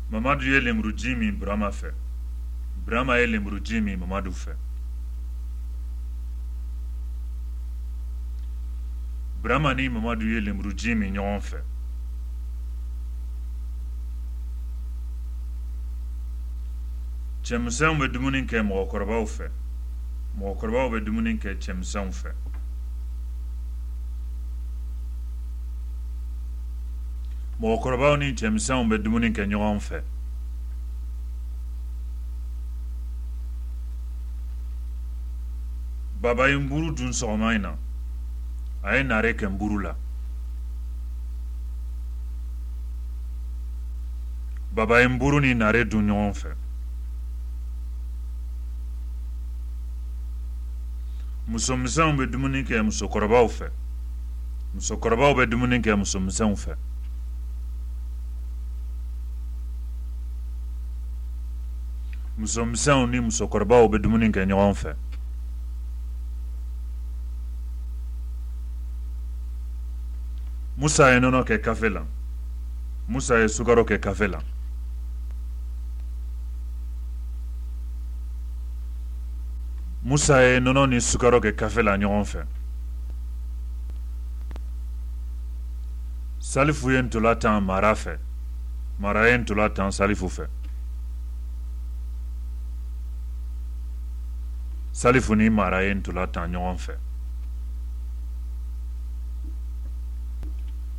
Mamadu ye lemuru ji min Burama fɛ. Burama ye lemuru ji min Mamadu fɛ. Burama ni Mamadu ye lemuru ji min ɲɔgɔn fɛ. Cɛmisɛnw bɛ dumuni kɛ mɔgɔkɔrɔbaw fɛ. Mɔgɔkɔrɔbaw bɛ dumuni kɛ cɛmisɛnw fɛ. Mɔgɔkɔrɔbaw ni cɛmisɛnw bɛ dumuni kɛ ɲɔgɔn fɛ. Baba ye nburu dun sɔgɔma in na. A ye nare kɛ nburu la. Baba ye nburu ni nare dun ɲɔgɔn fɛ. Musomisɛnw bɛ dumuni kɛ musokɔrɔbaw fɛ. Musokɔrɔbaw bɛ dumuni kɛ musomisɛnw fɛ. Musomisɛnw ni musokɔrɔbaw bɛ dumuni kɛ ɲɔgɔn fɛ. Musa ye nɔnɔ kɛ kafe la. Musa ye sukaro kɛ kafe la. Musa ye nɔnɔ ni sukaro kɛ kafe la ɲɔgɔn fɛ. Salifu ye ntolan Mara fɛ. Mara ye ntolan Salifu fɛ. Salifu ni Mara ye ntolan ɲɔgɔn fɛ.